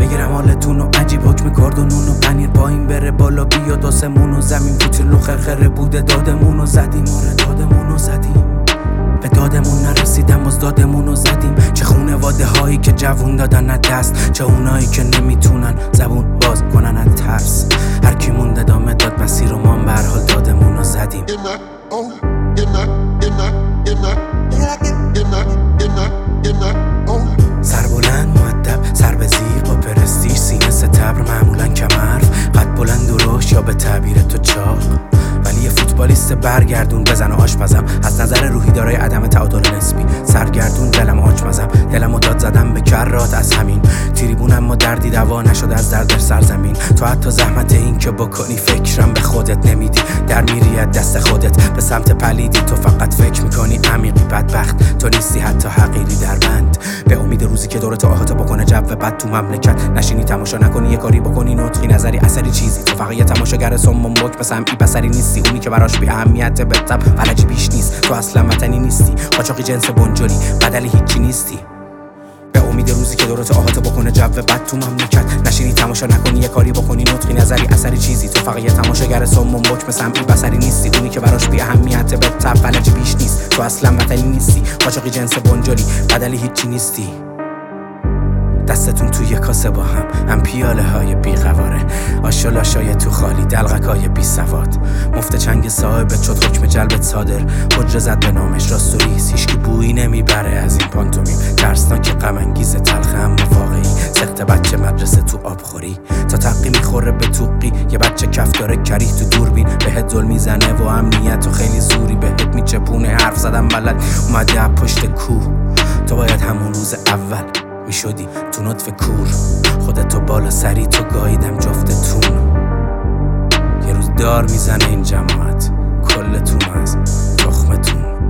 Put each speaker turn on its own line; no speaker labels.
بگیرم حالتون و عجیب حکم کرد و نون و پنیر با این بره بالا بیاد آسمون و زمین کوچولو خرخره بوده دادمون و زدیم. آره دادمون و زدیم، به دادمون نرسیدم از دادمون و زدیم. چه خونواده هایی که جوون دادن از دست، چه اونایی که نمیتونن زبون باز کنن از ترس. هر کی موند ادامه داد مسیر و ما به هر حال دادمون و زدیم. سر بلند مؤدب، سر به زیر با پرستیژ، سینه ستبر معمولا کمرف، قد بلند و روش یا به تعبیر تو چاق. ولی یه فوتبالیست برگردون بزن و آشپزم، از نظر روحی دارای عدم تعادل نسبی. سرگردون دلم آچمزم، دلمو داد زدم به کرات از همین تریبون، اما دردی دوا نشده از درد سرزمین. تو حتی زحمت این که بکنی فکرم به خودت نمیدی، در میری از دست خودت به سمت پلیدی. تو فقط فکر میکنی عمیقی بدبخت، تو نیستی حتی حقیری در بند. به امید روزی که دورت احاطه بکنه جو بد تو مملکت، نشینی تماشا نکنی یه کاری بکنی نطقی نظری اثری چیزی. تو فقط یه تماشاگر صم بک سمعی بصری نیستی، اونی که براش بی اهمیت به تب فلجی بیش نیست. تو اصلا وطنی نیستی، قاچاقی جنس بنجلی، بدلی هیچی نیستی. به امید روزی که دورت احاطه بکنه جو بد تو مملکت، نشینی تماشا نکنی یه کاری بکنی نطقی نظری اثری چیزی. تو فقط یه تماشاگر صم بک سمعی بصری نیستی، اونی که براش بی اهمیت به تب فلجی بیش نیست. تو اصلا وطنی نیستی، قاچاقی جنس بنجلی، بدلی هیچی نیستی. دستتون توی کاسه با هم پیاله های بی‌قواره، آشولاشای تو خالی، دلغک های بی سواد. مفت چنگ صاحبت شد حکم جلبت صادر، حجره زد به نامش راست و ریز، هیچکی بویی نمیبره از این پانتومیم. ترسناک غم انگیز تلخ اما واقعی، سخت بچه مدرسه تو آبخوری، تا تقی میخوره به توقی. یه بچه کف داره کریه تو دوربین، بهت ظلم میزنه و امنیت و خیلی زوری بهت میچپونه. حرف زدم بلد اومده از پشت کوه، تو باید همون روز اول میشدی تو نطف کور. خودتو بالا سری تو گاییدم جفتتون. یه روز دار میزنه این جماعت، کلتون از تخمتون.